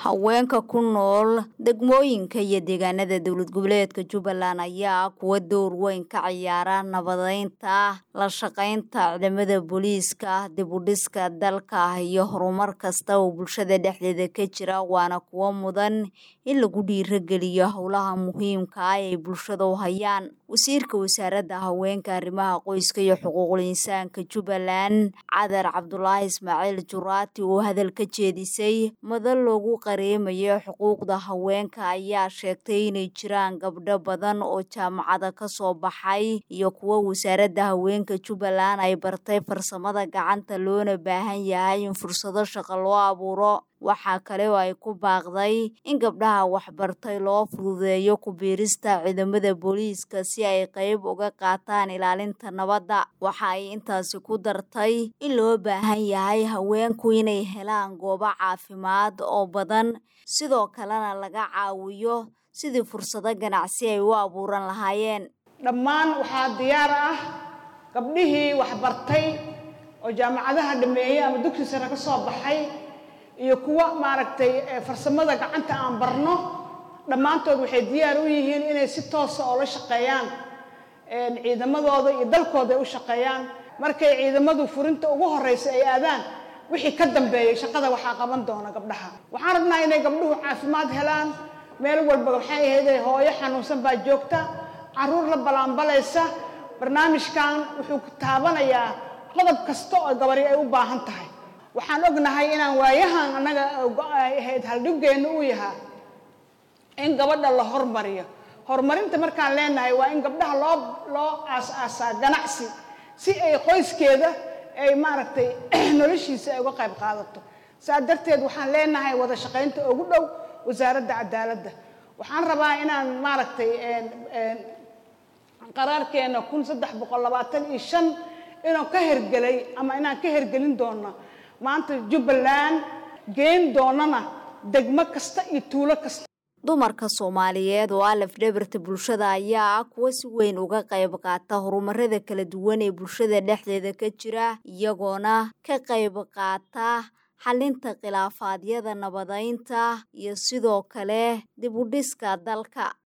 haweenka ku nool degmooyinka iyo deegaanada dowlad goboleedka Jubbaland ayaa kuwa door weyn ka ciyaara nabadeynta, la shaqeynta ciidamada booliiska, dib u dhiska dalka iyo horumar kasta oo bulshada dhexdeeda ka jira, waana kuwa mudan in lagu dhiirigeliyo howlaha muhiimka ah ee bulshada u hayaan. Wasiirka Wasaaradda Haweenka, Arrimaha Qoyska iyo Xuquuqul Insaanka Jubbaland, Cadar Cabdulaahi Ismaaciil Juraati, oo hadal ka jeedisay madal loogu qareemayo xuquuqda haweenka, ayaa sheegtay inay jiraan gabdho badan oo jaamacada ka soo baxay iyo kuwa Wasaaradda Haweenka Jubbaland ay bartay farsamada gacanta, loona baahan yahay in fursado shaqo loo abuuro. Waxaa kale oo ay ku baaqday in gabdhaha waxbartay loo fududeeyo ku biirista ciidamada booliiska si ay qayb uga qaataan ilaalinta nabadda. Waxa ay intaasi ku dartay in loo baahan yahay haweenku inay helaan goobo caafimaad oo badan, sidoo kalena laga caawiyo sidii fursado ganacsi ay u abuuran lahaayeen. Dhammaan waxaa diyaar ah gabdhihii waxbartay oo jaamacadaha dhameeyay ama dugsi sare ka soo baxay iyo kuwa farsamada gacanta aan barno, dhammaantood waxay diyaar u yihiin inay si toos ah oo la shaqeeyaan ciidamadooda iyo dalkooda ay u shaqeeyaan. Markay ciidamadu furinta ugu horeysa ay aadaan, wixii ka dambeeyay shaqada waxaa qaban doona gabdhaha. Waxaan rabnaa inay gabdhuhu caafimaad helaan, meel walba waxay ahayd hooyo xanuunsan baa joogta, caruur la balanbalaysa. Barnaamijkan wuxuu ku taabanayaa qodob kasta oo gabadhi ay u baahan tahay. Waxaan ognahay inaan waayahan anaga ahayd haldhiggeenu uu yahay in gabadha la hormariyo. Horumarinta markaan leenahay waa in gabdhaha loo aasaasaa ganacsi si ay qoyskeeda ay noloshiisa ay uga qayb qaadato. Saa darteed waxaan leenahay wada shaqeynta ugu dhow wasaaradda cadaaladda. Waxaan rabaa inaan qaraarkeena 1325 inaan ka hergelay ama inaan ka hergelin doono maanta Jubbaland, geen doonana degmo kasta iyo tuulo kasta. Dumarka Soomaaliyeed oo laf-dhabarta bulshada ayaa kuwa si weyn uga qayb qaata horumarada kala duwan ee bulshada dhexdeeda ka jira, iyagoona ka qayb qaata xalinta khilaafaadyada, nabadeynta iyo sidoo kale dib u dhiska dalka.